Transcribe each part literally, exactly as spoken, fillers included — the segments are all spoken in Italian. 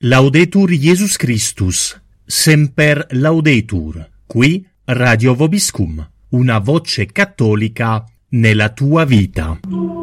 Laudetur Jesus Christus, semper laudetur, qui Radio Vobiscum, una voce cattolica nella tua vita.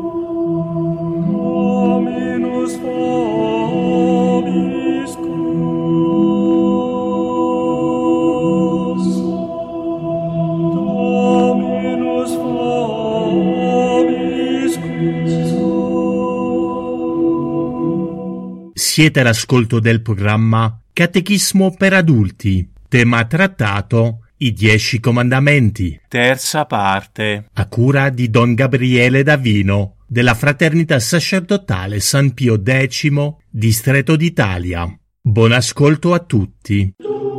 Siete all'ascolto del programma Catechismo per adulti, tema trattato I Dieci Comandamenti, terza parte, a cura di Don Gabriele Davino, della Fraternità Sacerdotale San Pio X, Distretto d'Italia. Buon ascolto a tutti.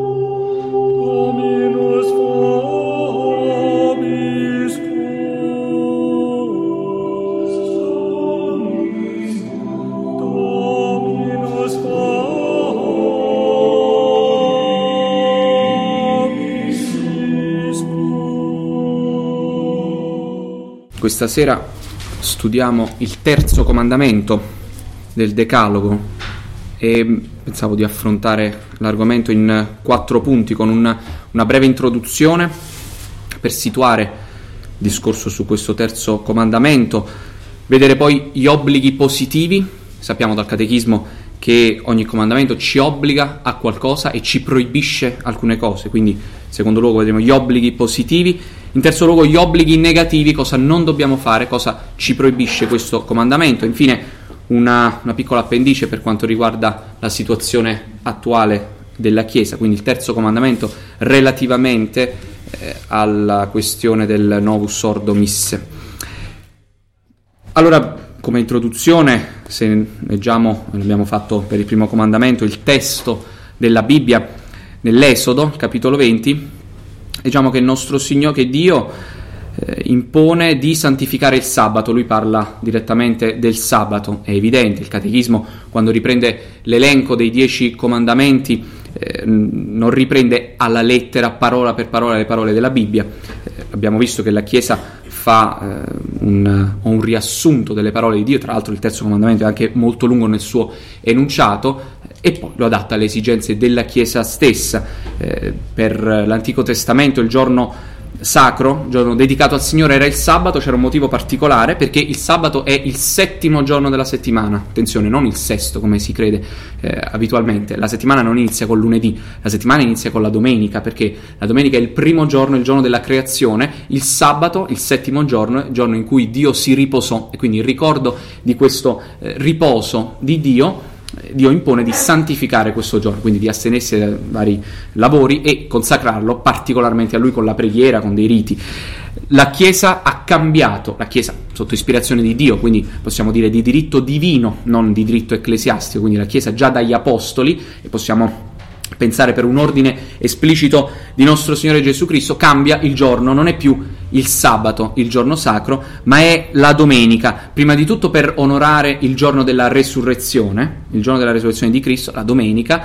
Questa sera studiamo il terzo comandamento del Decalogo e pensavo di affrontare l'argomento in quattro punti con una, una breve introduzione per situare il discorso su questo terzo comandamento, vedere poi gli obblighi positivi. Sappiamo dal Catechismo che ogni comandamento ci obbliga a qualcosa e ci proibisce alcune cose, quindi in secondo luogo vedremo gli obblighi positivi. In terzo luogo gli obblighi negativi, cosa non dobbiamo fare, cosa ci proibisce questo comandamento. Infine una, una piccola appendice per quanto riguarda la situazione attuale della Chiesa, quindi il terzo comandamento relativamente eh, alla questione del Novus Ordo Misse. Allora, come introduzione, se leggiamo, l'abbiamo fatto per il primo comandamento, il testo della Bibbia nell'Esodo, capitolo venti, diciamo che il nostro Signore, che Dio eh, impone di santificare il sabato. Lui parla direttamente del sabato, è evidente. Il Catechismo, quando riprende l'elenco dei dieci comandamenti, eh, non riprende alla lettera, parola per parola, le parole della Bibbia. Eh, abbiamo visto che la Chiesa fa eh, un, un riassunto delle parole di Dio. Tra l'altro il terzo comandamento è anche molto lungo nel suo enunciato, e poi lo adatta alle esigenze della Chiesa stessa. Eh, per l'Antico Testamento il giorno sacro, il giorno dedicato al Signore, era il sabato. C'era un motivo particolare, perché il sabato è il settimo giorno della settimana. Attenzione, non il sesto come si crede eh, abitualmente. La settimana non inizia col lunedì, la settimana inizia con la domenica, perché la domenica è il primo giorno, il giorno della creazione. Il sabato, il settimo giorno, è il giorno in cui Dio si riposò, e quindi il ricordo di questo eh, riposo di Dio, Dio impone di santificare questo giorno, quindi di astenersi da vari lavori e consacrarlo particolarmente a Lui con la preghiera, con dei riti. La Chiesa ha cambiato, la Chiesa sotto ispirazione di Dio, quindi possiamo dire di diritto divino, non di diritto ecclesiastico, quindi la Chiesa già dagli Apostoli, e possiamo pensare per un ordine esplicito di nostro Signore Gesù Cristo, cambia il giorno, non è più il sabato, il giorno sacro, ma è la domenica, prima di tutto per onorare il giorno della resurrezione, il giorno della resurrezione di Cristo, la domenica.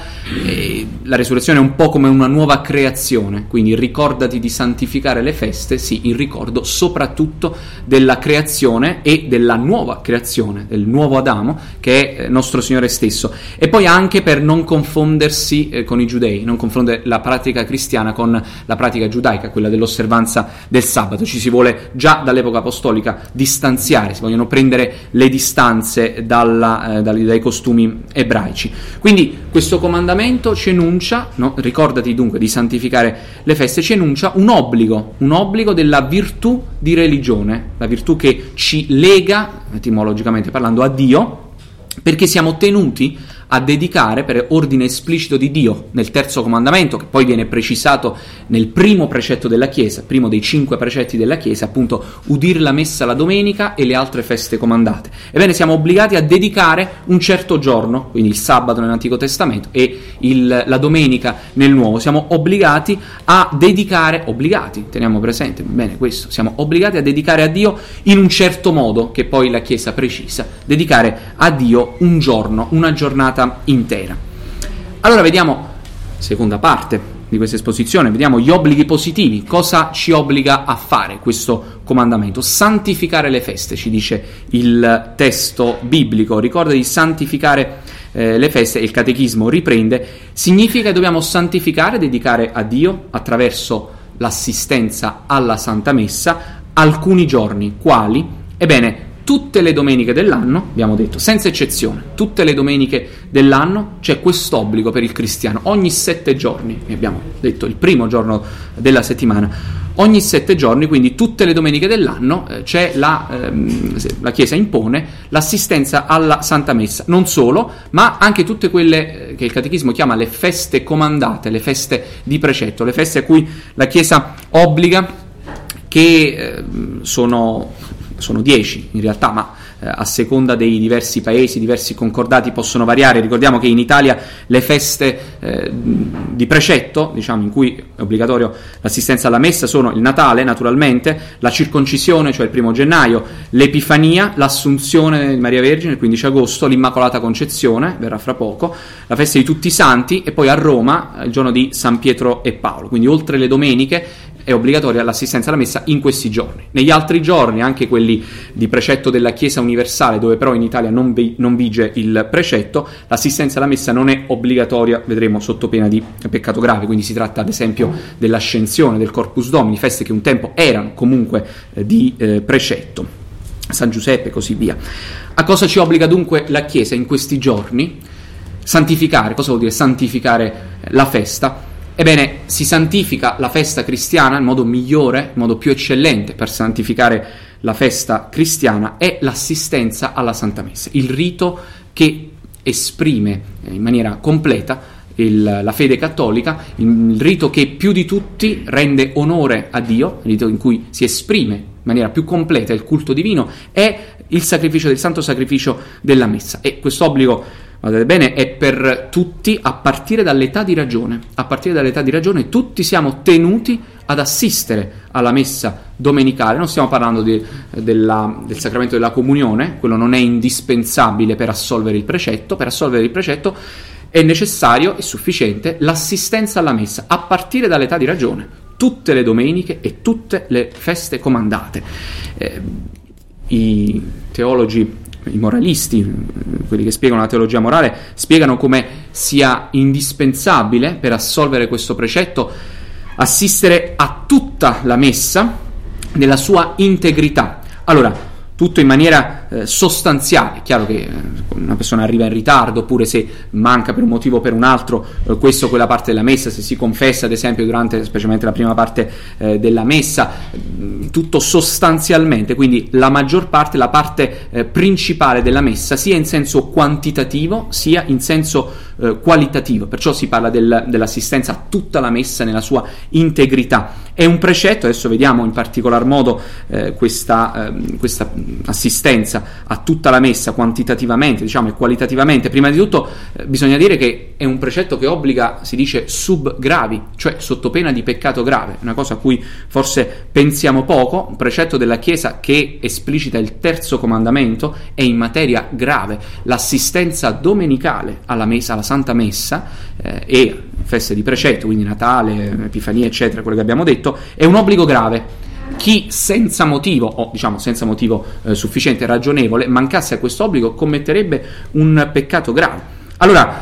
E la resurrezione è un po' come una nuova creazione, quindi ricordati di santificare le feste, sì, il ricordo soprattutto della creazione e della nuova creazione, del nuovo Adamo, che è nostro Signore stesso. E poi anche per non confondersi eh, con i giudei, non confondere la pratica cristiana con la pratica giudaica, quella dell'osservanza del sabato. Ci si vuole già dall'epoca apostolica distanziare, si vogliono prendere le distanze dalla, eh, dai, dai costumi ebraici. Quindi questo comandamento ci enuncia, no? Ricordati dunque di santificare le feste, ci enuncia un obbligo, un obbligo della virtù di religione, la virtù che ci lega, etimologicamente parlando, a Dio, perché siamo tenuti a dedicare, per ordine esplicito di Dio nel terzo comandamento, che poi viene precisato nel primo precetto della Chiesa, primo dei cinque precetti della Chiesa, appunto udir la messa la domenica e le altre feste comandate. Ebbene, siamo obbligati a dedicare un certo giorno, quindi il sabato nell'Antico Testamento e il, la domenica nel Nuovo. Siamo obbligati a dedicare, obbligati, teniamo presente bene questo, siamo obbligati a dedicare a Dio in un certo modo, che poi la Chiesa precisa, dedicare a Dio un giorno, una giornata intera. Allora vediamo, seconda parte di questa esposizione, vediamo gli obblighi positivi. Cosa ci obbliga a fare questo comandamento? Santificare le feste, ci dice il testo biblico. Ricorda di santificare eh, le feste, il catechismo riprende, significa che dobbiamo santificare, dedicare a Dio attraverso l'assistenza alla Santa Messa alcuni giorni. Quali? Ebbene, tutte le domeniche dell'anno, abbiamo detto, senza eccezione, tutte le domeniche dell'anno c'è quest'obbligo per il cristiano, ogni sette giorni, abbiamo detto il primo giorno della settimana, ogni sette giorni, quindi tutte le domeniche dell'anno eh, c'è la, ehm, la Chiesa impone l'assistenza alla Santa Messa, non solo, ma anche tutte quelle eh, che il Catechismo chiama le feste comandate, le feste di precetto, le feste a cui la Chiesa obbliga, che eh, sono... sono dieci in realtà, ma eh, a seconda dei diversi paesi, diversi concordati possono variare. Ricordiamo che in Italia le feste eh, di precetto, diciamo, in cui è obbligatorio l'assistenza alla messa, sono il Natale, naturalmente, la circoncisione, cioè il primo gennaio, l'Epifania, l'Assunzione di Maria Vergine, il quindici agosto, l'Immacolata Concezione, verrà fra poco, la festa di tutti i santi, e poi a Roma il giorno di San Pietro e Paolo. Quindi oltre le domeniche è obbligatoria l'assistenza alla messa in questi giorni. Negli altri giorni, anche quelli di precetto della Chiesa universale, dove però in Italia non, vi, non vige il precetto, l'assistenza alla messa non è obbligatoria, vedremo, sotto pena di peccato grave. Quindi si tratta ad esempio dell'Ascensione, del Corpus Domini, feste che un tempo erano comunque eh, di eh, precetto, San Giuseppe e così via. A cosa ci obbliga dunque la Chiesa in questi giorni? Santificare. Cosa vuol dire santificare la festa? Ebbene, si santifica la festa cristiana, il modo migliore, il modo più eccellente per santificare la festa cristiana è l'assistenza alla Santa Messa, il rito che esprime in maniera completa il, la fede cattolica, il, il rito che più di tutti rende onore a Dio, il rito in cui si esprime in maniera più completa il culto divino, è il sacrificio del santo sacrificio della Messa. E questo obbligo, guardate bene, è per tutti a partire dall'età di ragione. A partire dall'età di ragione tutti siamo tenuti ad assistere alla messa domenicale. Non stiamo parlando di, della, del sacramento della comunione, quello non è indispensabile per assolvere il precetto. Per assolvere il precetto è necessario e sufficiente l'assistenza alla messa a partire dall'età di ragione, tutte le domeniche e tutte le feste comandate. Eh, i teologi, i moralisti, quelli che spiegano la teologia morale, spiegano come sia indispensabile per assolvere questo precetto assistere a tutta la messa nella sua integrità. Allora, tutto in maniera eh, sostanziale. È chiaro che eh, una persona arriva in ritardo, oppure se manca per un motivo o per un altro eh, questo o quella parte della messa, se si confessa ad esempio durante specialmente la prima parte eh, della messa, mh, tutto sostanzialmente, quindi la maggior parte, la parte eh, principale della messa, sia in senso quantitativo sia in senso eh, qualitativo. Perciò si parla del, dell'assistenza a tutta la messa nella sua integrità. È un precetto, adesso vediamo in particolar modo eh, questa, eh, questa assistenza a tutta la messa quantitativamente, diciamo, e qualitativamente. Prima di tutto eh, bisogna dire che è un precetto che obbliga, si dice sub gravi, cioè sotto pena di peccato grave, una cosa a cui forse pensiamo poco. Un precetto della Chiesa che esplicita il terzo comandamento è in materia grave. L'assistenza domenicale alla messa, alla Santa Messa eh, e feste di precetto, quindi Natale, Epifania, eccetera, quello che abbiamo detto, è un obbligo grave. Chi senza motivo, o diciamo senza motivo eh, sufficiente, ragionevole, mancasse a questo obbligo commetterebbe un peccato grave. Allora,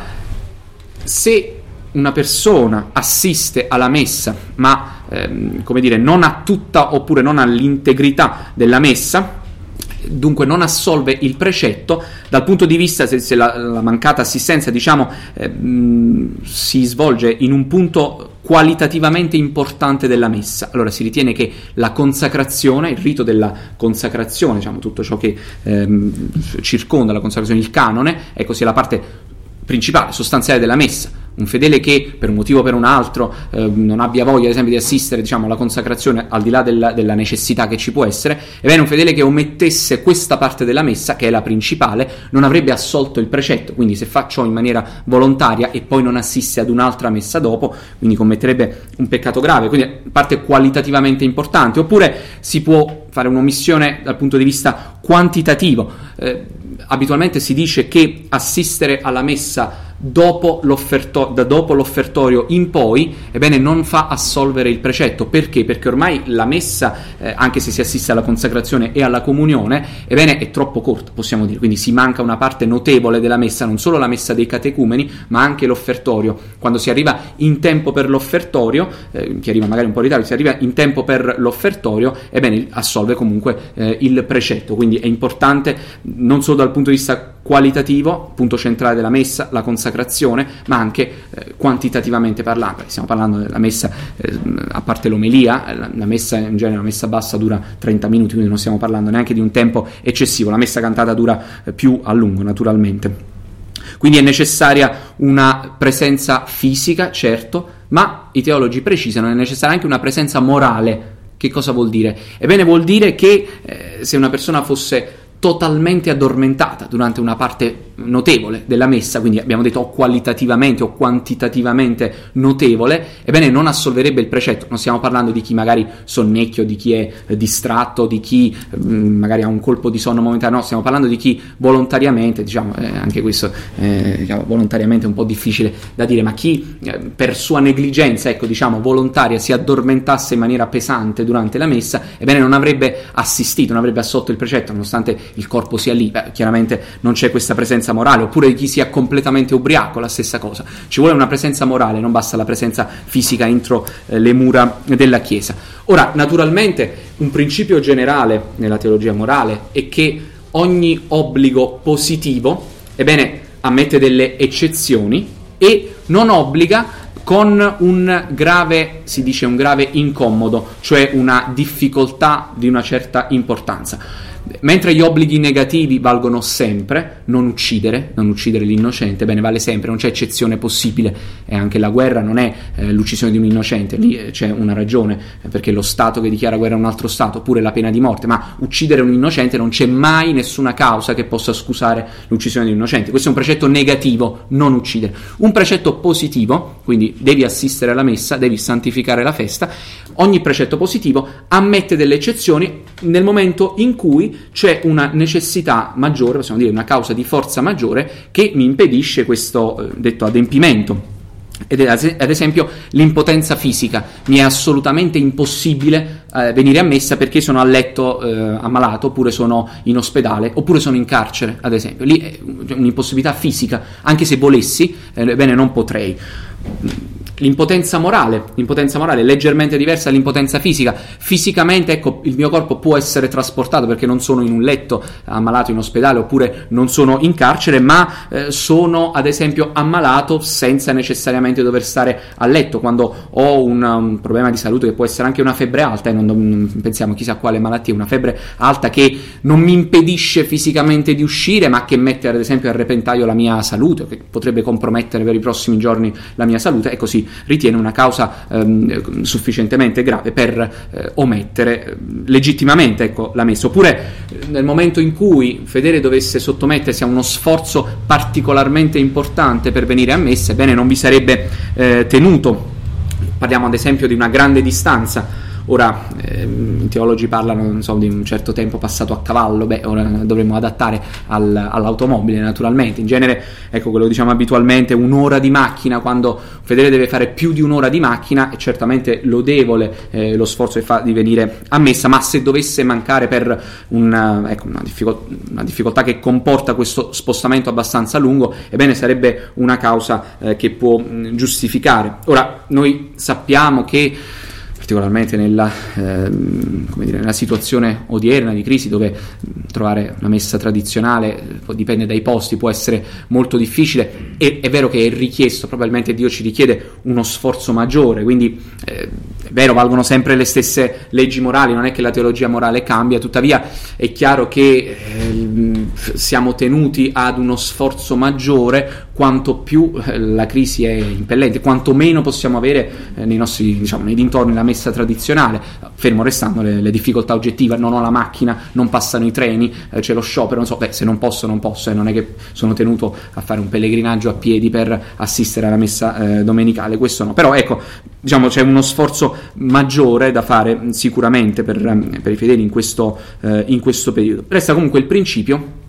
se una persona assiste alla messa, ma ehm, come dire, non a tutta oppure non all'integrità della messa, dunque non assolve il precetto, dal punto di vista, se, se la, la mancata assistenza, diciamo, eh, mh, si svolge in un punto qualitativamente importante della messa, allora si ritiene che la consacrazione, il rito della consacrazione, diciamo tutto ciò che ehm, circonda la consacrazione, il canone, ecco, sia la parte principale, sostanziale della messa. Un fedele che per un motivo o per un altro eh, non abbia voglia, ad esempio, di assistere, diciamo, alla consacrazione, al di là della, della necessità che ci può essere, ebbene un fedele che omettesse questa parte della messa, che è la principale, non avrebbe assolto il precetto. Quindi se fa ciò in maniera volontaria e poi non assiste ad un'altra messa dopo, quindi commetterebbe un peccato grave, quindi parte qualitativamente importante. Oppure si può fare un'omissione dal punto di vista quantitativo. Eh, abitualmente si dice che assistere alla messa dopo, l'offerto- da dopo l'offertorio in poi, ebbene, non fa assolvere il precetto. Perché? Perché ormai la messa, eh, anche se si assiste alla consacrazione e alla comunione, ebbene, è troppo corta, possiamo dire. Quindi si manca una parte notevole della messa, non solo la messa dei catecumeni, ma anche l'offertorio. Quando si arriva in tempo per l'offertorio, eh, chi arriva magari un po' in ritardo, si arriva in tempo per l'offertorio, ebbene, assolve comunque eh, il precetto. Quindi è importante non solo dal punto di vista qualitativo, punto centrale della messa, la consacrazione, ma anche eh, quantitativamente parlando. Stiamo parlando della messa, eh, a parte l'omelia, la, la messa in genere, la messa bassa dura trenta minuti, quindi non stiamo parlando neanche di un tempo eccessivo. La messa cantata dura eh, più a lungo, naturalmente. Quindi è necessaria una presenza fisica, certo, ma i teologi precisano che è necessaria anche una presenza morale. Che cosa vuol dire? Ebbene, vuol dire che eh, se una persona fosse totalmente addormentata durante una parte notevole della messa, quindi abbiamo detto o qualitativamente o quantitativamente notevole, ebbene non assolverebbe il precetto. Non stiamo parlando di chi magari sonnecchio, di chi è distratto, di chi mh, magari ha un colpo di sonno momentaneo, no, stiamo parlando di chi volontariamente, diciamo, eh, anche questo eh, diciamo, volontariamente è un po' difficile da dire, ma chi eh, per sua negligenza, ecco, diciamo, volontaria si addormentasse in maniera pesante durante la messa, ebbene non avrebbe assistito, non avrebbe assolto il precetto, nonostante il corpo sia lì. Beh, chiaramente non c'è questa presenza morale. Oppure di chi sia completamente ubriaco, la stessa cosa. Ci vuole una presenza morale, non basta la presenza fisica entro eh, le mura della Chiesa. Ora, naturalmente, un principio generale nella teologia morale è che ogni obbligo positivo, ebbene, ammette delle eccezioni e non obbliga con un grave, si dice un grave incomodo, cioè una difficoltà di una certa importanza. Mentre gli obblighi negativi valgono sempre, non uccidere, non uccidere l'innocente, bene, vale sempre, non c'è eccezione possibile. E anche la guerra non è eh, l'uccisione di un innocente, lì eh, c'è una ragione, eh, perché è lo Stato che dichiara guerra a un altro Stato, oppure la pena di morte, ma uccidere un innocente non c'è mai nessuna causa che possa scusare l'uccisione di un innocente. Questo è un precetto negativo, non uccidere. Un precetto positivo, quindi devi assistere alla messa, devi santificare la festa. Ogni precetto positivo ammette delle eccezioni nel momento in cui c'è una necessità maggiore, possiamo dire una causa di forza maggiore, che mi impedisce questo eh, detto adempimento. Ed è ad esempio l'impotenza fisica. Mi è assolutamente impossibile eh, venire a messa perché sono a letto eh, ammalato, oppure sono in ospedale, oppure sono in carcere, ad esempio. Lì è un'impossibilità fisica, anche se volessi, eh, bene, non potrei. L'impotenza morale, l'impotenza morale è leggermente diversa dall'impotenza fisica. Fisicamente, ecco, il mio corpo può essere trasportato perché non sono in un letto ammalato in ospedale, oppure non sono in carcere, ma eh, sono ad esempio ammalato senza necessariamente dover stare a letto. Quando ho un, un problema di salute, che può essere anche una febbre alta, e non, non pensiamo chissà quale malattia, una febbre alta che non mi impedisce fisicamente di uscire, ma che mette ad esempio a repentaglio la mia salute, che potrebbe compromettere per i prossimi giorni la mia salute, e così ritiene una causa ehm, sufficientemente grave per eh, omettere eh, legittimamente, ecco, la messa. Oppure eh, nel momento in cui un fedele dovesse sottomettersi a uno sforzo particolarmente importante per venire a messa, ebbene non vi sarebbe eh, tenuto. Parliamo ad esempio di una grande distanza. Ora ehm, i teologi parlano, non so, di un certo tempo passato a cavallo. Beh, ora dovremmo adattare al, all'automobile, naturalmente. In genere, ecco, quello diciamo abitualmente, un'ora di macchina, quando un fedele deve fare più di un'ora di macchina, è certamente lodevole eh, lo sforzo che fa di venire a messa, ma se dovesse mancare per una, ecco, una, difficol- una difficoltà che comporta questo spostamento abbastanza lungo, ebbene sarebbe una causa eh, che può mh, giustificare. Ora, noi sappiamo che particolarmente nella, eh, come dire, nella situazione odierna di crisi, dove trovare una messa tradizionale eh, dipende dai posti, può essere molto difficile, e è vero che è richiesto, probabilmente Dio ci richiede uno sforzo maggiore, quindi eh, è vero, valgono sempre le stesse leggi morali, non è che la teologia morale cambia, tuttavia è chiaro che eh, siamo tenuti ad uno sforzo maggiore quanto più eh, la crisi è impellente, quanto meno possiamo avere eh, nei nostri, diciamo, nei dintorni la messa tradizionale, fermo restando le, le difficoltà oggettive. Non ho la macchina, non passano i treni, eh, c'è lo sciopero, non so, beh, se non posso non posso, e eh, non è che sono tenuto a fare un pellegrinaggio a piedi per assistere alla messa eh, domenicale, questo no. Però ecco, diciamo, c'è uno sforzo maggiore da fare sicuramente per, per i fedeli in questo, eh, in questo periodo. Resta comunque il principio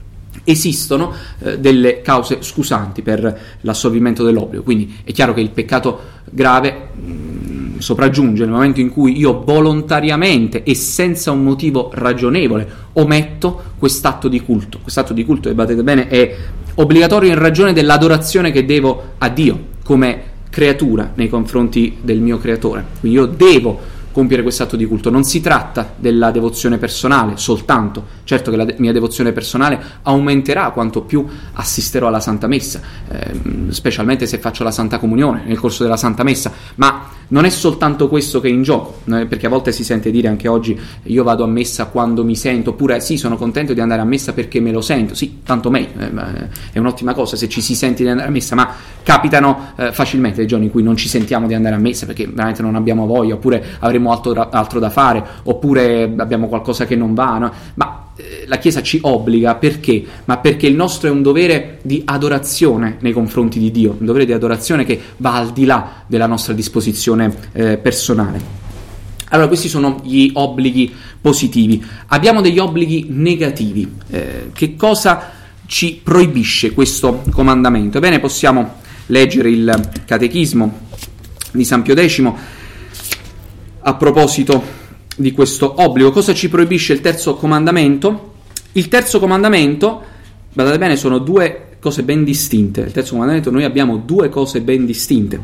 esistono eh, delle cause scusanti per l'assolvimento dell'obbligo. Quindi è chiaro che il peccato grave mh, sopraggiunge nel momento in cui io volontariamente e senza un motivo ragionevole ometto quest'atto di culto. Quest'atto di culto, badate bene, è obbligatorio in ragione dell'adorazione che devo a Dio come creatura nei confronti del mio creatore. Quindi io devo compiere quest'atto di culto. Non si tratta della devozione personale soltanto. Certo che la de- mia devozione personale aumenterà quanto più assisterò alla Santa Messa, ehm, specialmente se faccio la Santa Comunione nel corso della Santa Messa, ma non è soltanto questo che è in gioco, eh, perché a volte si sente dire anche oggi: io vado a messa quando mi sento, oppure sì, sono contento di andare a messa perché me lo sento. Sì, tanto meglio, eh, è un'ottima cosa se ci si sente di andare a messa, ma capitano eh, facilmente dei giorni in cui non ci sentiamo di andare a messa perché veramente non abbiamo voglia, oppure avremo altro, altro da fare, oppure abbiamo qualcosa che non va, no? Ma eh, la Chiesa ci obbliga perché? Ma perché il nostro è un dovere di adorazione nei confronti di Dio, un dovere di adorazione che va al di là della nostra disposizione eh, personale. Allora, questi sono gli obblighi positivi. Abbiamo degli obblighi negativi. Eh, che cosa ci proibisce questo comandamento? Ebbene, possiamo leggere il Catechismo di San Pio X a proposito di questo obbligo. Cosa ci proibisce il terzo comandamento? Il terzo comandamento, guardate bene, sono due cose ben distinte. Il terzo comandamento, noi abbiamo due cose ben distinte.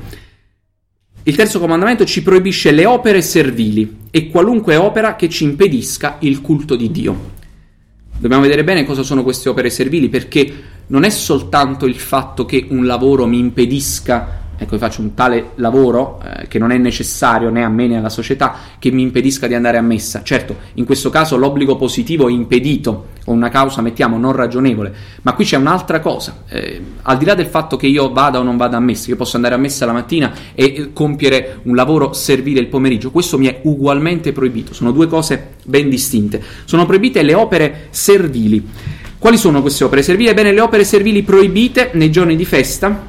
Il terzo comandamento ci proibisce le opere servili e qualunque opera che ci impedisca il culto di Dio. Dobbiamo vedere bene cosa sono queste opere servili, perché non è soltanto il fatto che un lavoro mi impedisca, ecco, io faccio un tale lavoro eh, che non è necessario né a me né alla società, che mi impedisca di andare a messa. Certo, in questo caso l'obbligo positivo è impedito con una causa, mettiamo, non ragionevole, ma qui c'è un'altra cosa. Eh, al di là del fatto che io vada o non vada a messa, io posso andare a messa la mattina e eh, compiere un lavoro servile il pomeriggio, questo mi è ugualmente proibito. Sono due cose ben distinte. Sono proibite le opere servili. Quali sono queste opere servili? Ebbene, le opere servili proibite nei giorni di festa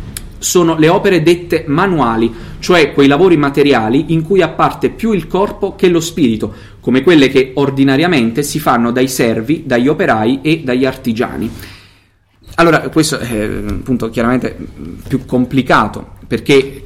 sono le opere dette manuali, cioè quei lavori materiali in cui ha parte più il corpo che lo spirito, come quelle che ordinariamente si fanno dai servi, dagli operai e dagli artigiani. Allora, questo è appunto chiaramente più complicato, perché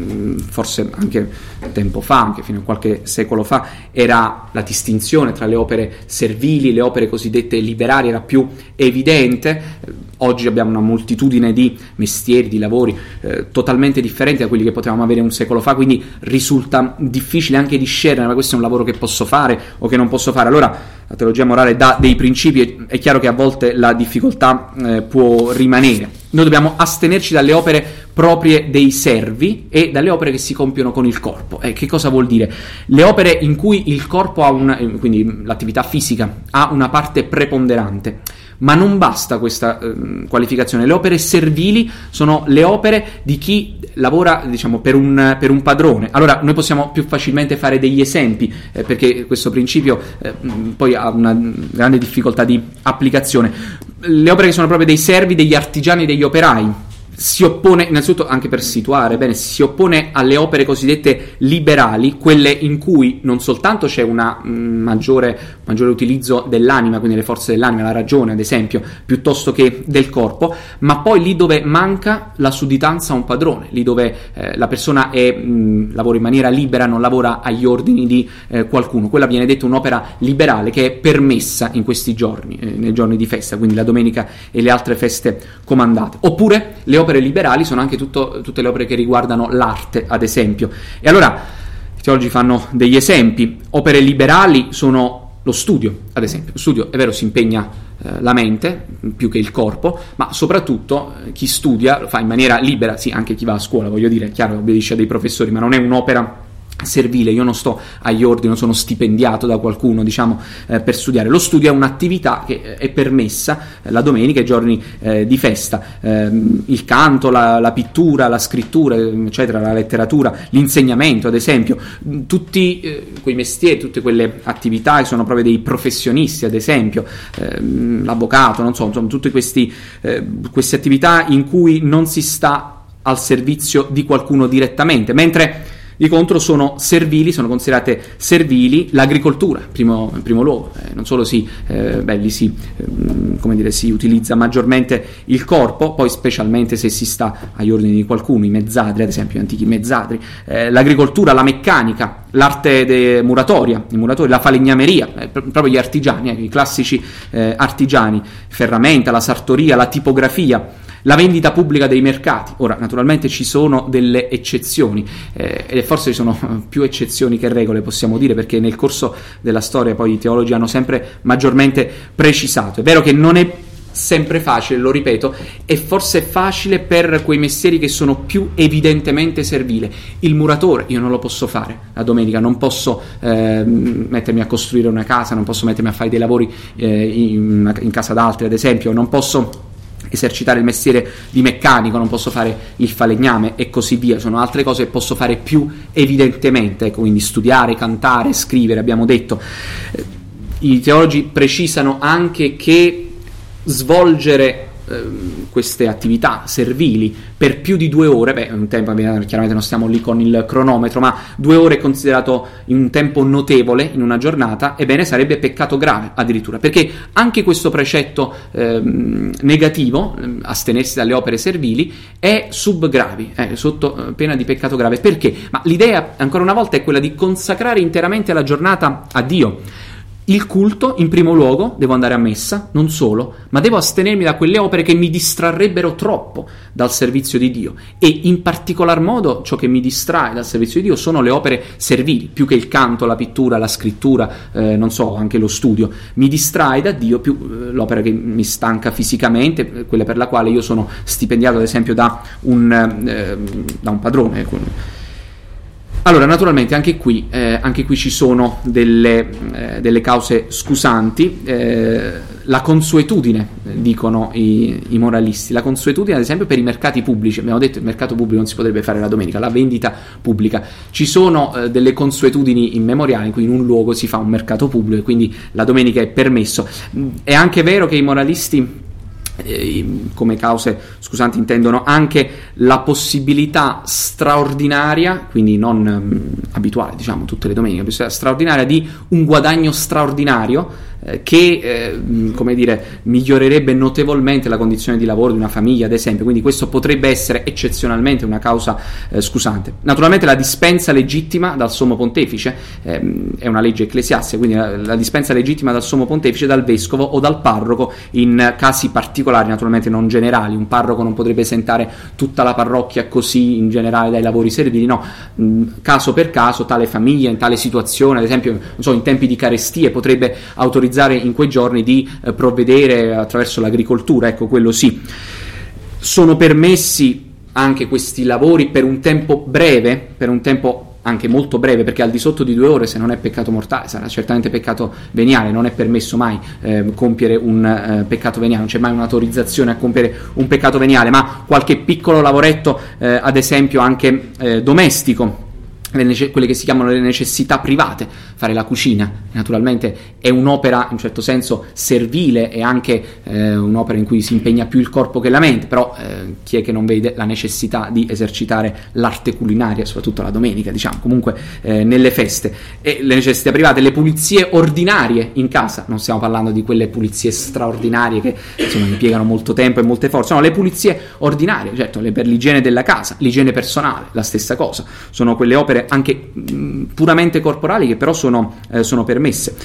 forse anche tempo fa, anche fino a qualche secolo fa, era la distinzione tra le opere servili, le opere cosiddette liberali era più evidente. Oggi abbiamo una moltitudine di mestieri, di lavori eh, totalmente differenti da quelli che potevamo avere un secolo fa, quindi risulta difficile anche discernere: ma questo è un lavoro che posso fare o che non posso fare. Allora la teologia morale dà dei principi, è chiaro che a volte la difficoltà eh, può rimanere. Noi dobbiamo astenerci dalle opere proprie dei servi e dalle opere che si compiono con il corpo. Eh, che cosa vuol dire? Le opere in cui il corpo ha una, quindi l'attività fisica ha una parte preponderante. Ma non basta questa eh, qualificazione. Le opere servili sono le opere di chi lavora, diciamo, per un, per un padrone. Allora noi possiamo più facilmente fare degli esempi, eh, perché questo principio eh, poi ha una grande difficoltà di applicazione. Le opere che sono proprio dei servi, degli artigiani, degli operai, si oppone, innanzitutto, anche per situare bene, si oppone alle opere cosiddette liberali, quelle in cui non soltanto c'è una mh, maggiore, maggiore utilizzo dell'anima, quindi le forze dell'anima, la ragione ad esempio, piuttosto che del corpo, ma poi lì dove manca la sudditanza a un padrone, lì dove eh, la persona è, mh, lavora in maniera libera, non lavora agli ordini di eh, qualcuno. Quella viene detta un'opera liberale che è permessa in questi giorni, eh, nei giorni di festa, quindi la domenica e le altre feste comandate. Oppure le opere liberali sono anche tutto, tutte le opere che riguardano l'arte, ad esempio. E allora i teologi fanno degli esempi. Opere liberali sono lo studio, ad esempio. Lo studio, è vero, si impegna eh, la mente più che il corpo, ma soprattutto eh, chi studia lo fa in maniera libera. Sì, anche chi va a scuola, voglio dire, è chiaro, obbedisce a dei professori, ma non è un'opera servile. Io non sto agli ordini, non sono stipendiato da qualcuno, diciamo, eh, per studiare. Lo studio è un'attività che è permessa eh, la domenica, i giorni eh, di festa. Eh, il canto, la, la pittura, la scrittura, eccetera, la letteratura, l'insegnamento, ad esempio, tutti eh, quei mestieri, tutte quelle attività che sono proprio dei professionisti, ad esempio, eh, l'avvocato, non so, insomma, tutte questi, eh, queste attività in cui non si sta al servizio di qualcuno direttamente, mentre Di contro sono servili, sono considerate servili l'agricoltura, primo, in primo luogo. Eh, non solo si, eh, beh, lì si, eh, come dire, si utilizza maggiormente il corpo, poi specialmente se si sta agli ordini di qualcuno, i mezzadri, ad esempio, gli antichi mezzadri, eh, l'agricoltura, la meccanica, l'arte de muratoria, i muratori, la falegnameria, eh, proprio gli artigiani, eh, i classici eh, artigiani, ferramenta, la sartoria, la tipografia, la vendita pubblica dei mercati. Ora, naturalmente ci sono delle eccezioni, eh, e forse ci sono più eccezioni che regole, possiamo dire, perché nel corso della storia poi i teologi hanno sempre maggiormente precisato. È vero che non è sempre facile, lo ripeto, è forse facile per quei mestieri che sono più evidentemente servili. Il muratore io non lo posso fare la domenica, non posso eh, mettermi a costruire una casa, non posso mettermi a fare dei lavori eh, in, in casa d'altri, ad esempio, non posso esercitare il mestiere di meccanico, non posso fare il falegname e così via. Sono altre cose che posso fare più evidentemente, ecco, quindi studiare, cantare, scrivere, abbiamo detto. I teologi precisano anche che svolgere eh, queste attività servili per più di due ore, beh, un tempo, chiaramente non stiamo lì con il cronometro, ma due ore è considerato un tempo notevole in una giornata, ebbene sarebbe peccato grave addirittura, perché anche questo precetto eh, negativo, eh, astenersi dalle opere servili, è sub gravi, eh, sotto pena di peccato grave. Perché? Ma l'idea, ancora una volta, è quella di consacrare interamente la giornata a Dio. Il culto, in primo luogo, devo andare a messa, non solo, ma devo astenermi da quelle opere che mi distrarrebbero troppo dal servizio di Dio. E in particolar modo ciò che mi distrae dal servizio di Dio sono le opere servili, più che il canto, la pittura, la scrittura, eh, non so, anche lo studio. Mi distrae da Dio più eh, l'opera che mi stanca fisicamente, quella per la quale io sono stipendiato, ad esempio, da un, eh, da un padrone, ecco. Allora, naturalmente anche qui, eh, anche qui ci sono delle, eh, delle cause scusanti. Eh, la consuetudine, dicono i, i moralisti, la consuetudine ad esempio per i mercati pubblici. Abbiamo detto che il mercato pubblico non si potrebbe fare la domenica, la vendita pubblica. Ci sono eh, delle consuetudini immemoriali in cui in un luogo si fa un mercato pubblico e quindi la domenica è permesso. È anche vero che i moralisti, come cause scusanti, intendono anche la possibilità straordinaria, quindi non um, abituale, diciamo tutte le domeniche, la possibilità straordinaria di un guadagno straordinario eh, che eh, come dire migliorerebbe notevolmente la condizione di lavoro di una famiglia, ad esempio. Quindi questo potrebbe essere eccezionalmente una causa eh, scusante. Naturalmente la dispensa legittima dal sommo pontefice eh, è una legge ecclesiastica, quindi la, la dispensa legittima dal sommo pontefice, dal vescovo o dal parroco in casi particolari, naturalmente non generali. Un parroco non potrebbe esentare tutta la parrocchia così in generale dai lavori servili, no, mh, caso per caso, tale famiglia in tale situazione, ad esempio non so, in tempi di carestie potrebbe autorizzare in quei giorni di eh, provvedere attraverso l'agricoltura, ecco, quello sì. Sono permessi anche questi lavori per un tempo breve, per un tempo anche molto breve, perché al di sotto di due ore, se non è peccato mortale, sarà certamente peccato veniale. Non è permesso mai eh, compiere un eh, peccato veniale, non c'è mai un'autorizzazione a compiere un peccato veniale, ma qualche piccolo lavoretto, eh, ad esempio anche eh, domestico, le nece- quelle che si chiamano le necessità private, fare la cucina, naturalmente è un'opera in un certo senso servile e anche eh, un'opera in cui si impegna più il corpo che la mente, però eh, chi è che non vede la necessità di esercitare l'arte culinaria, soprattutto la domenica, diciamo, comunque eh, nelle feste. E le necessità private, le pulizie ordinarie in casa, non stiamo parlando di quelle pulizie straordinarie che insomma impiegano molto tempo e molte forze, no, le pulizie ordinarie, certo, le per l'igiene della casa, l'igiene personale, la stessa cosa, sono quelle opere anche mh, puramente corporali che però sono, eh, sono permesse.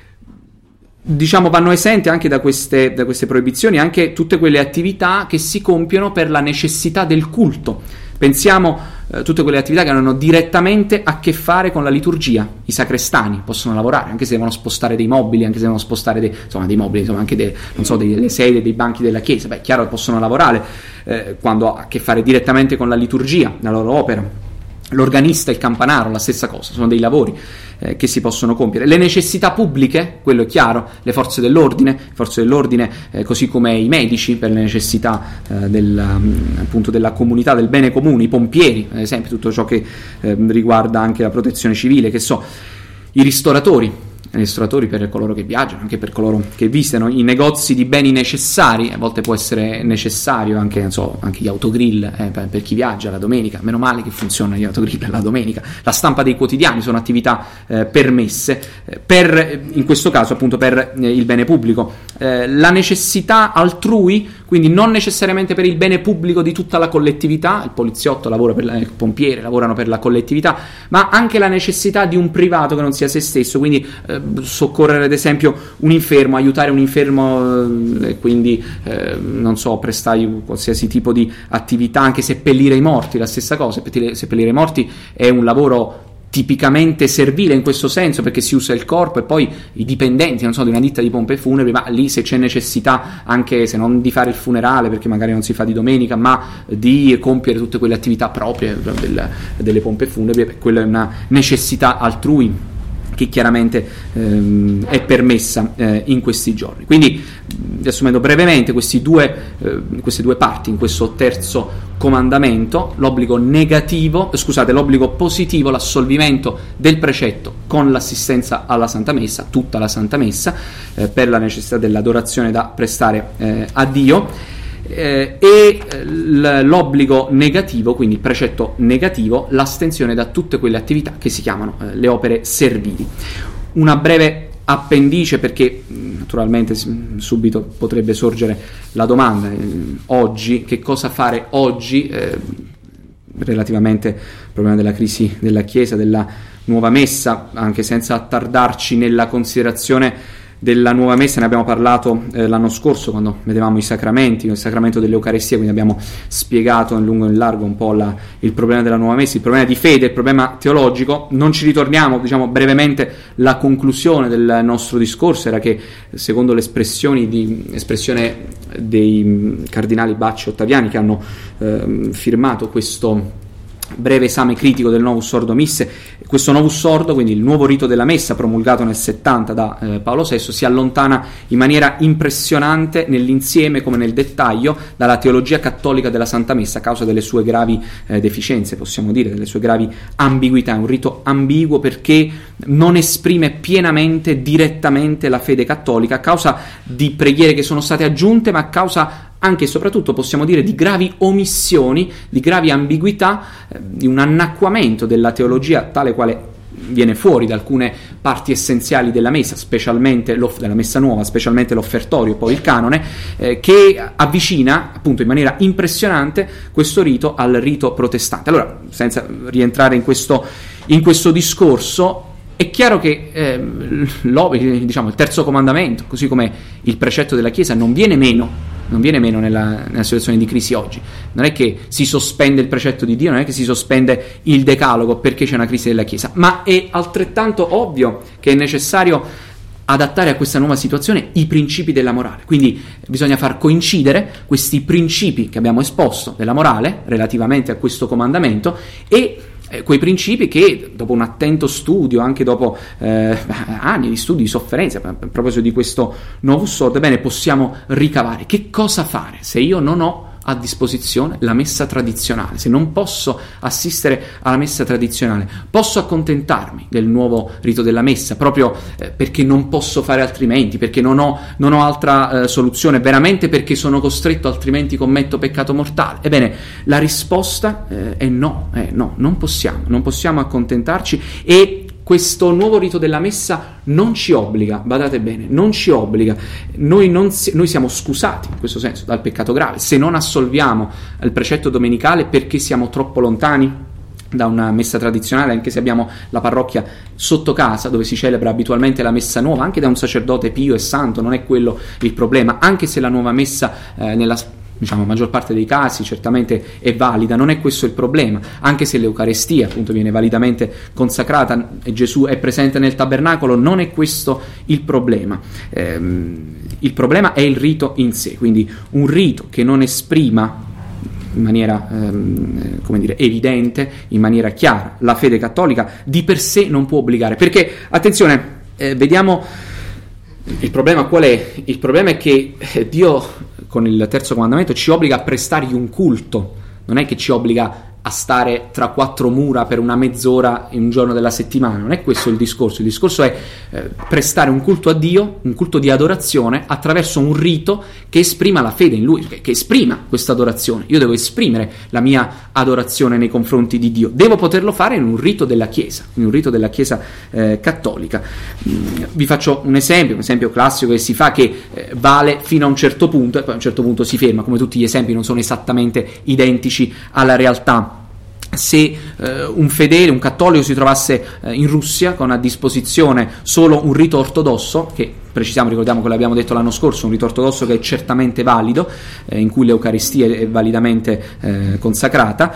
Diciamo vanno esenti anche da queste, da queste proibizioni anche tutte quelle attività che si compiono per la necessità del culto. Pensiamo a eh, tutte quelle attività che hanno direttamente a che fare con la liturgia. I sacrestani possono lavorare, anche se devono spostare dei mobili, anche se devono spostare dei, insomma, dei mobili, insomma, anche dei, non so, delle sedie, dei banchi della chiesa. Beh, è chiaro che possono lavorare eh, quando ha a che fare direttamente con la liturgia, la loro opera. L'organista, il campanaro, la stessa cosa, sono dei lavori eh, che si possono compiere. Le necessità pubbliche, quello è chiaro, le forze dell'ordine, forze dell'ordine eh, così come i medici per le necessità eh, del, appunto della comunità, del bene comune, i pompieri, ad esempio, tutto ciò che eh, riguarda anche la protezione civile, che so, i ristoratori, ristoratori per coloro che viaggiano, anche per coloro che visitano i negozi di beni necessari. A volte può essere necessario anche, non so, anche gli autogrill eh, per, per chi viaggia la domenica, meno male che funzionano gli autogrill la domenica, la stampa dei quotidiani, sono attività eh, permesse eh, per, in questo caso appunto per eh, il bene pubblico. Eh, la necessità altrui, quindi non necessariamente per il bene pubblico di tutta la collettività, il poliziotto lavora per la, il pompiere lavorano per la collettività, ma anche la necessità di un privato che non sia se stesso, quindi eh, soccorrere ad esempio un infermo, aiutare un infermo e eh, quindi eh, non so, prestare qualsiasi tipo di attività, anche seppellire i morti, la stessa cosa. Seppellire i morti è un lavoro tipicamente servile in questo senso, perché si usa il corpo, e poi i dipendenti, non so, di una ditta di pompe funebri, ma lì se c'è necessità anche, se non di fare il funerale perché magari non si fa di domenica, ma di compiere tutte quelle attività proprie del, delle pompe funebri, quella è una necessità altrui che chiaramente ehm, è permessa eh, in questi giorni. Quindi, riassumendo brevemente questi due, eh, queste due parti in questo terzo comandamento, l'obbligo negativo, scusate, l'obbligo positivo, l'assolvimento del precetto con l'assistenza alla Santa Messa, tutta la Santa Messa, eh, per la necessità dell'adorazione da prestare eh, a Dio. Eh, e l- l'obbligo negativo, quindi il precetto negativo, l'astensione da tutte quelle attività che si chiamano eh, le opere servili. Una breve appendice, perché naturalmente subito potrebbe sorgere la domanda, eh, oggi, che cosa fare oggi eh, relativamente al problema della crisi della Chiesa, della nuova messa, anche senza attardarci nella considerazione della nuova messa. Ne abbiamo parlato eh, l'anno scorso quando vedevamo i sacramenti, il sacramento dell'Eucaristia, quindi abbiamo spiegato in lungo e in largo un po' la, il problema della nuova messa, il problema di fede, il problema teologico. Non ci ritorniamo, diciamo brevemente la conclusione del nostro discorso era che, secondo le espressioni di, espressione dei cardinali Bacci e Ottaviani, che hanno eh, firmato questo breve esame critico del Novus Ordo Misse, questo Novus Ordo, quindi il nuovo rito della messa promulgato nel settanta da eh, Paolo sesto, si allontana in maniera impressionante nell'insieme come nel dettaglio dalla teologia cattolica della Santa Messa a causa delle sue gravi eh, deficienze, possiamo dire, delle sue gravi ambiguità. È un rito ambiguo perché non esprime pienamente, direttamente la fede cattolica, a causa di preghiere che sono state aggiunte, ma a causa anche e soprattutto, possiamo dire, di gravi omissioni, di gravi ambiguità, eh, di un annacquamento della teologia tale quale viene fuori da alcune parti essenziali della messa, specialmente della messa nuova, specialmente l'offertorio e poi il canone, eh, che avvicina appunto in maniera impressionante questo rito al rito protestante. Allora, senza rientrare in questo, in questo discorso, è chiaro che eh, diciamo, il terzo comandamento, così come il precetto della Chiesa, non viene meno non viene meno nella, nella situazione di crisi oggi. Non è che si sospende il precetto di Dio, non è che si sospende il decalogo perché c'è una crisi della Chiesa, ma è altrettanto ovvio che è necessario adattare a questa nuova situazione i principi della morale. Quindi bisogna far coincidere questi principi che abbiamo esposto della morale relativamente a questo comandamento e Eh, quei principi che, dopo un attento studio, anche dopo eh, anni di studi, di sofferenza, a proposito di questo Novus Ordo, bene, possiamo ricavare. Che cosa fare se io non ho a disposizione la messa tradizionale, se non posso assistere alla messa tradizionale? Posso accontentarmi del nuovo rito della messa proprio eh, perché non posso fare altrimenti, perché non ho, non ho altra eh, soluzione, veramente perché sono costretto, altrimenti commetto peccato mortale? Ebbene, la risposta eh, è no, eh, no, non possiamo, non possiamo accontentarci, e questo nuovo rito della messa non ci obbliga, badate bene, non ci obbliga, noi, non si, noi siamo scusati in questo senso dal peccato grave se non assolviamo il precetto domenicale perché siamo troppo lontani da una messa tradizionale, anche se abbiamo la parrocchia sotto casa dove si celebra abitualmente la messa nuova, anche da un sacerdote pio e santo, non è quello il problema, anche se la nuova messa eh, nella diciamo maggior parte dei casi certamente è valida, non è questo il problema, anche se l'Eucarestia appunto viene validamente consacrata e Gesù è presente nel tabernacolo, non è questo il problema. Ehm, il problema è il rito in sé, quindi un rito che non esprima in maniera ehm, come dire evidente, in maniera chiara la fede cattolica, di per sé non può obbligare, perché attenzione, eh, vediamo il problema qual è? Il problema è che eh, Dio con il terzo comandamento ci obbliga a prestargli un culto, non è che ci obbliga a stare tra quattro mura per una mezz'ora in un giorno della settimana, non è questo il discorso. Il discorso è eh, prestare un culto a Dio, un culto di adorazione attraverso un rito che esprima la fede in Lui, che, che esprima questa adorazione. Io devo esprimere la mia adorazione nei confronti di Dio, devo poterlo fare in un rito della Chiesa, in un rito della Chiesa eh, cattolica. Mm, vi faccio un esempio, un esempio classico che si fa, che eh, vale fino a un certo punto e poi a un certo punto si ferma. Come tutti gli esempi non sono esattamente identici alla realtà. Se eh, un fedele, un cattolico si trovasse eh, in Russia con a disposizione solo un rito ortodosso, che precisiamo, ricordiamo che l'abbiamo detto l'anno scorso, un rito ortodosso che è certamente valido, eh, in cui l'Eucaristia è validamente eh, consacrata,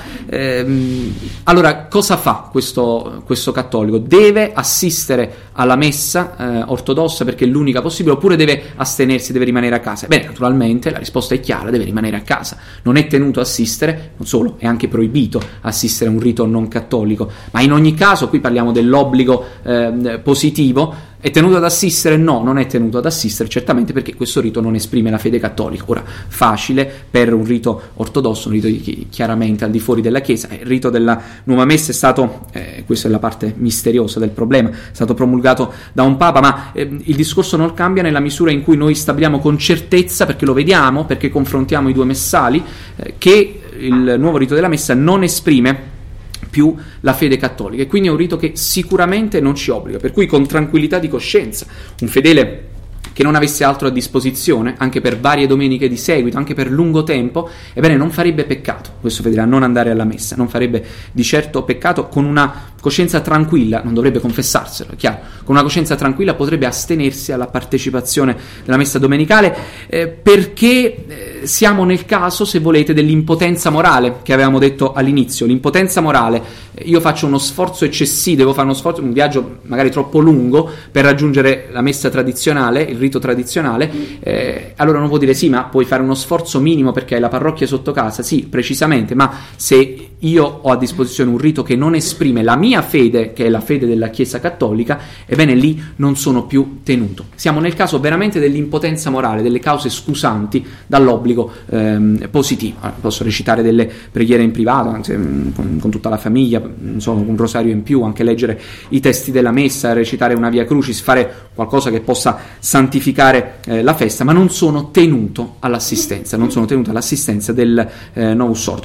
ehm, allora cosa fa questo, questo cattolico? Deve assistere alla messa eh, ortodossa perché è l'unica possibile, oppure deve astenersi, deve rimanere a casa? Bene, naturalmente la risposta è chiara, deve rimanere a casa, non è tenuto a assistere, non solo, è anche proibito assistere a un rito non cattolico, ma in ogni caso qui parliamo dell'obbligo eh, positivo. È tenuto ad assistere? No, non è tenuto ad assistere, certamente, perché questo rito non esprime la fede cattolica. Ora, facile per un rito ortodosso, un rito chiaramente al di fuori della Chiesa. Il rito della nuova messa è stato, eh, questa è la parte misteriosa del problema, è stato promulgato da un Papa, ma eh, il discorso non cambia nella misura in cui noi stabiliamo con certezza, perché lo vediamo, perché confrontiamo i due messali, eh, che il nuovo rito della messa non esprime più la fede cattolica, e quindi è un rito che sicuramente non ci obbliga, per cui con tranquillità di coscienza un fedele che non avesse altro a disposizione, anche per varie domeniche di seguito, anche per lungo tempo, ebbene non farebbe peccato, questo fedele, a non andare alla messa, non farebbe di certo peccato, con una coscienza tranquilla, non dovrebbe confessarselo, è chiaro, con una coscienza tranquilla potrebbe astenersi alla partecipazione della messa domenicale, eh, perché eh, siamo nel caso, se volete, dell'impotenza morale che avevamo detto all'inizio. L'impotenza morale, eh, io faccio uno sforzo eccessivo, devo fare uno sforzo, un viaggio magari troppo lungo per raggiungere la messa tradizionale, il rito tradizionale, eh, allora uno può dire sì, ma puoi fare uno sforzo minimo perché hai la parrocchia sotto casa, sì, precisamente, ma se io ho a disposizione un rito che non esprime la mia fede, che è la fede della Chiesa cattolica, ebbene lì non sono più tenuto. Siamo nel caso veramente dell'impotenza morale, delle cause scusanti dall'obbligo ehm, positivo. Posso recitare delle preghiere in privato, anzi, con, con tutta la famiglia, insomma, un rosario in più, anche leggere i testi della messa, recitare una Via Crucis, fare qualcosa che possa santificare eh, la festa, ma non sono tenuto all'assistenza, non sono tenuto all'assistenza del eh, Novus Ordo.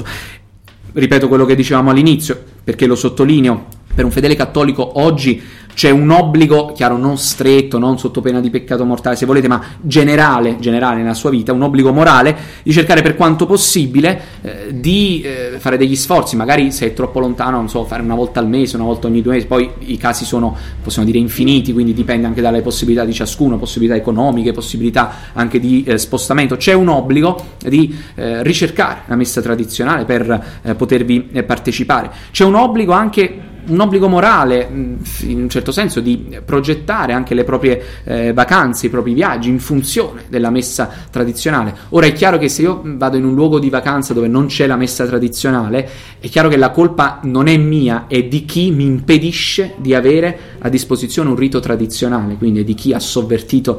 Ripeto quello che dicevamo all'inizio, perché lo sottolineo, per un fedele cattolico oggi c'è un obbligo, chiaro, non stretto, non sotto pena di peccato mortale se volete, ma generale, generale nella sua vita, un obbligo morale di cercare per quanto possibile eh, di eh, fare degli sforzi, magari se è troppo lontano, non so, fare una volta al mese, una volta ogni due mesi, poi i casi sono, possiamo dire, infiniti, quindi dipende anche dalle possibilità di ciascuno, possibilità economiche, possibilità anche di eh, spostamento. C'è un obbligo di eh, ricercare la messa tradizionale per eh, potervi eh, partecipare. C'è un obbligo anche un obbligo morale, in un certo senso, di progettare anche le proprie eh, vacanze, i propri viaggi in funzione della messa tradizionale. Ora è chiaro che se io vado in un luogo di vacanza dove non c'è la messa tradizionale, è chiaro che la colpa non è mia, è di chi mi impedisce di avere a disposizione un rito tradizionale, quindi è di chi ha sovvertito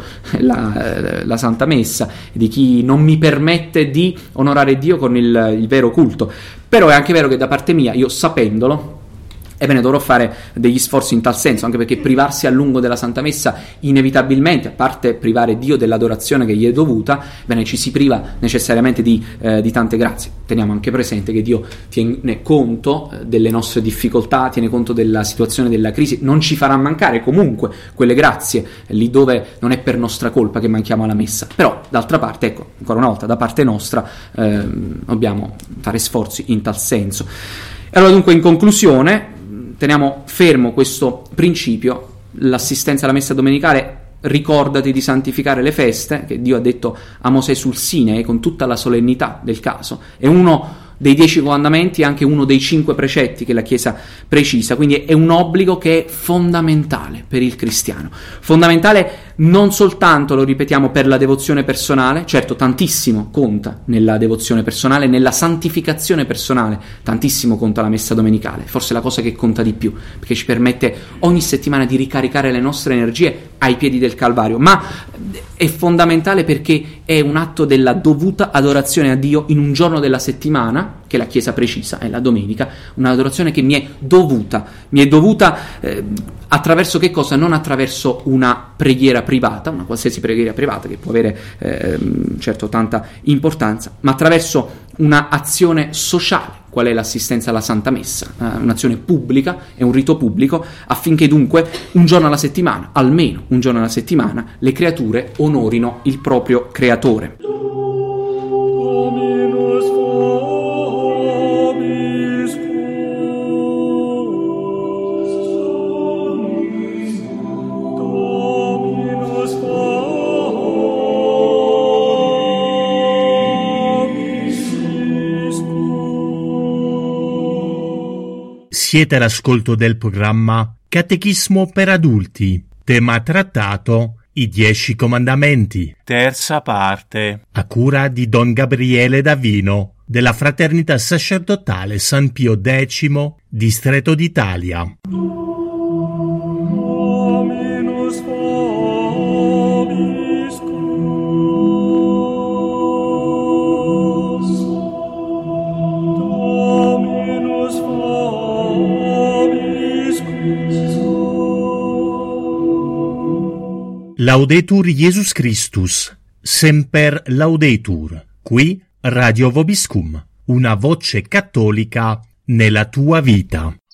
la, la Santa Messa, di chi non mi permette di onorare Dio con il, il vero culto. Però è anche vero che da parte mia, io sapendolo, ebbene dovrò fare degli sforzi in tal senso, anche perché privarsi a lungo della Santa Messa inevitabilmente, a parte privare Dio dell'adorazione che gli è dovuta, bene, ci si priva necessariamente di, eh, di tante grazie. Teniamo anche presente che Dio tiene conto delle nostre difficoltà, tiene conto della situazione della crisi, non ci farà mancare comunque quelle grazie lì dove non è per nostra colpa che manchiamo alla messa. Però d'altra parte, ecco, ancora una volta, da parte nostra eh, dobbiamo fare sforzi in tal senso. E allora dunque, in conclusione, teniamo fermo questo principio: l'assistenza alla messa domenicale, ricordati di santificare le feste, che Dio ha detto a Mosè sul Sinai con tutta la solennità del caso, è uno dei dieci comandamenti, anche uno dei cinque precetti che la Chiesa precisa, quindi è un obbligo che è fondamentale per il cristiano, fondamentale non soltanto, lo ripetiamo, per la devozione personale, certo tantissimo conta nella devozione personale, nella santificazione personale, tantissimo conta la messa domenicale, forse la cosa che conta di più, perché ci permette ogni settimana di ricaricare le nostre energie ai piedi del Calvario, ma è fondamentale perché è un atto della dovuta adorazione a Dio in un giorno della settimana, che la Chiesa precisa è la domenica, un'adorazione che mi è dovuta, mi è dovuta eh, attraverso che cosa? Non attraverso una preghiera privata, una qualsiasi preghiera privata che può avere eh, certo tanta importanza, ma attraverso una azione sociale, qual è l'assistenza alla Santa Messa, eh, un'azione pubblica, è un rito pubblico, affinché dunque un giorno alla settimana, almeno un giorno alla settimana, le creature onorino il proprio Creatore. Siete all'ascolto del programma Catechismo per adulti, tema trattato I Dieci Comandamenti, terza parte, a cura di Don Gabriele Davino, della Fraternità Sacerdotale San Pio X, Distretto d'Italia. Laudetur Jesus Christus, semper laudetur, qui Radio Vobiscum, una voce cattolica nella tua vita.